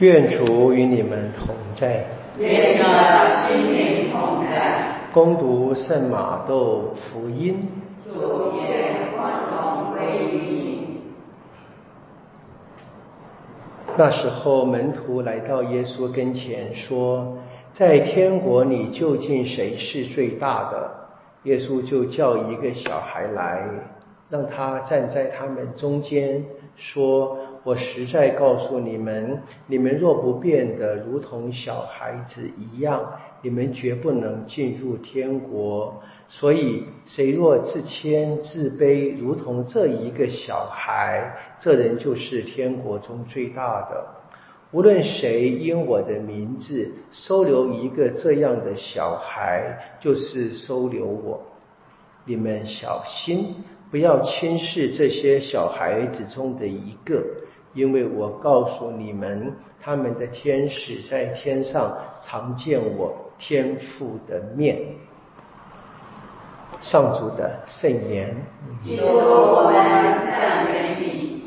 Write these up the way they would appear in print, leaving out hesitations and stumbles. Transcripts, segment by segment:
愿主与你们同在， 愿你心灵同在。 恭读圣马窦福音。 主愿光荣归于你。 那时候，门徒来到耶稣跟前，说：“在天国里究竟谁是最大的？”耶稣就叫一个小孩来，让他站在他们中间，说：“我实在告诉你们，你们若不变得如同小孩子一样，你们绝不能进入天国。所以，谁若自谦自卑，如同这一个小孩，这人就是天国中最大的。无论谁因我的名字收留一个这样的小孩，就是收留我。你们小心，不要轻视这些小孩子中的一个，因为我告诉你们，他们的天使在天上常见我天父的面。”上主的圣言。 基督，我们赞美你。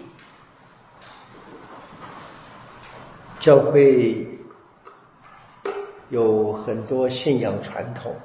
教会有很多信仰传统，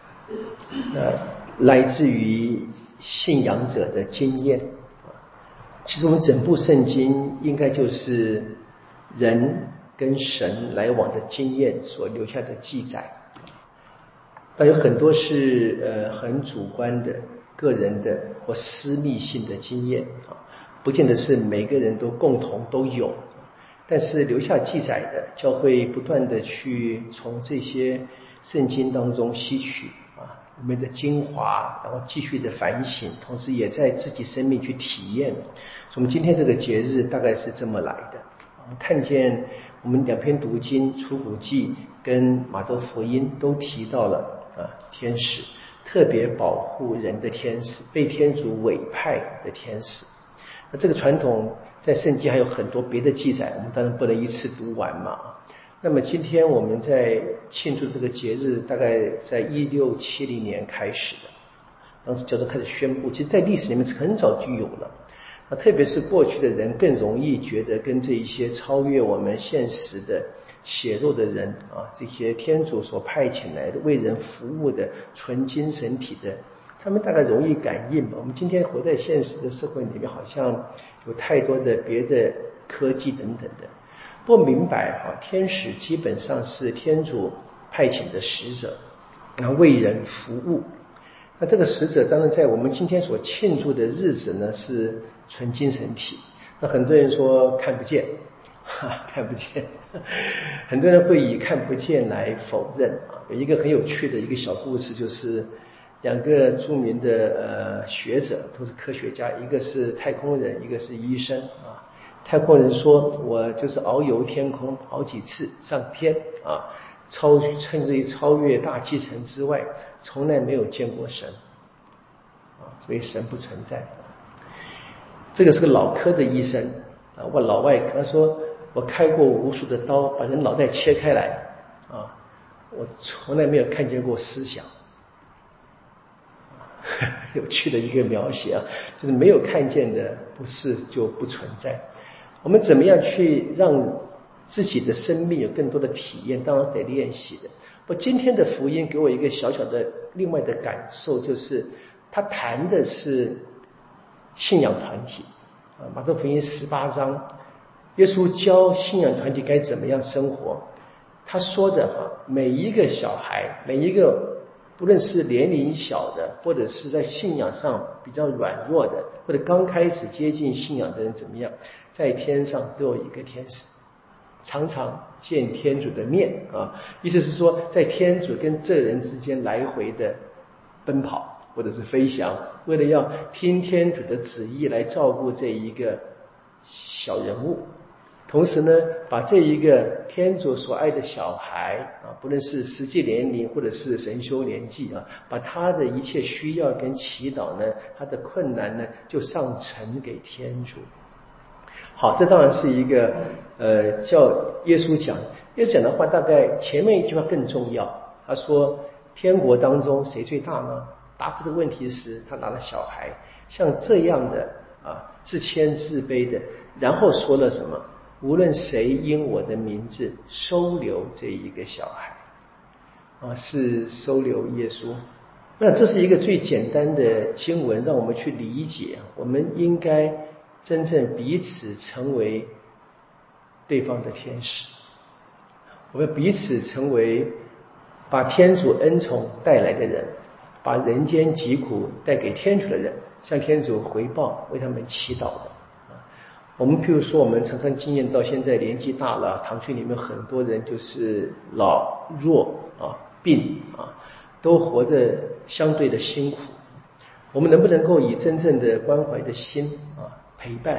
来自于信仰者的经验。其实我们整部圣经应该就是人跟神来往的经验所留下的记载，但有很多是很主观的、个人的或私密性的经验不见得是每个人都共同都有。但是留下记载的，教会不断的去从这些圣经当中吸取里面的精华，然后继续的反省，同时也在自己生命去体验。所以我们今天这个节日大概是这么来的。我们看见我们两篇读经出谷记跟马窦福音都提到了天使，特别保护人的天使，被天主委派的天使。那这个传统在圣经还有很多别的记载，我们当然不能一次读完嘛。那么今天我们在庆祝这个节日，大概在1670年开始的，当时教宗开始宣布，其实在历史里面很早就有了。那特别是过去的人更容易觉得跟这一些超越我们现实的血肉的人这些天主所派遣来的为人服务的纯精神体的，他们大概容易感应吧。我们今天活在现实的社会里面，好像有太多的别的科技等等的，不明白天使基本上是天主派遣的使者，然后为人服务。那这个使者当然在我们今天所庆祝的日子呢，是纯精神体。那很多人说看不见看不见，很多人会以看不见来否认有一个很有趣的一个小故事，就是两个著名的学者，都是科学家，一个是太空人，一个是医生太空人说，我就是遨游天空好几次上天甚至于超越大气层之外，从来没有见过神所以神不存在。这个是个脑科的医生问老外，他说我开过无数的刀，把人脑袋切开来我从来没有看见过思想。有趣的一个描写就是没有看见的不是就不存在。我们怎么样去让自己的生命有更多的体验，当然是得练习的。今天的福音给我一个小小的另外的感受，就是他谈的是信仰团体马窦福音18章，耶稣教信仰团体该怎么样生活。他说的每一个小孩，每一个不论是年龄小的，或者是在信仰上比较软弱的，或者刚开始接近信仰的人怎么样，在天上都有一个天使，常常见天主的面意思是说在天主跟这人之间来回的奔跑或者是飞翔，为了要听天主的旨意来照顾这一个小人物。同时呢，把这一个天主所爱的小孩不论是实际年龄或者是神修年纪把他的一切需要跟祈祷呢，他的困难呢，就上呈给天主。好，这当然是一个叫耶稣讲的话，大概前面一句话更重要。他说天国当中谁最大呢？答复这个问题时，他拿了小孩，像这样的自谦自卑的，然后说了什么？ 无论谁因我的名字收留这一个小孩，是收留耶稣。那这是一个最简单的经文，让我们去理解，我们应该真正彼此成为对方的天使，我们彼此成为把天主恩宠带来的人，把人间疾苦带给天主的人，向天主回报，为他们祈祷的。我们譬如说，我们常常经验到现在年纪大了，堂区里面很多人就是老弱病都活得相对的辛苦。我们能不能够以真正的关怀的心陪伴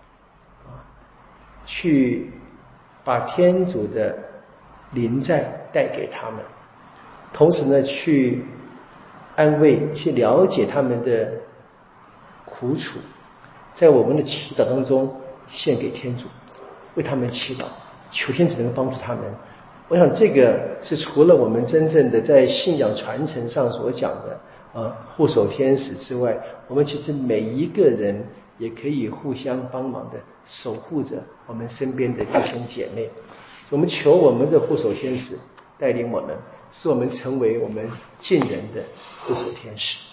去把天主的临在带给他们，同时呢去安慰，去了解他们的苦楚，在我们的祈祷当中献给天主，为他们祈祷，求天主能够帮助他们。我想这个是除了我们真正的在信仰传承上所讲的护守天使之外，我们其实每一个人也可以互相帮忙的守护着我们身边的弟兄姐妹。我们求我们的护守天使带领我们，使我们成为我们近人的护守天使。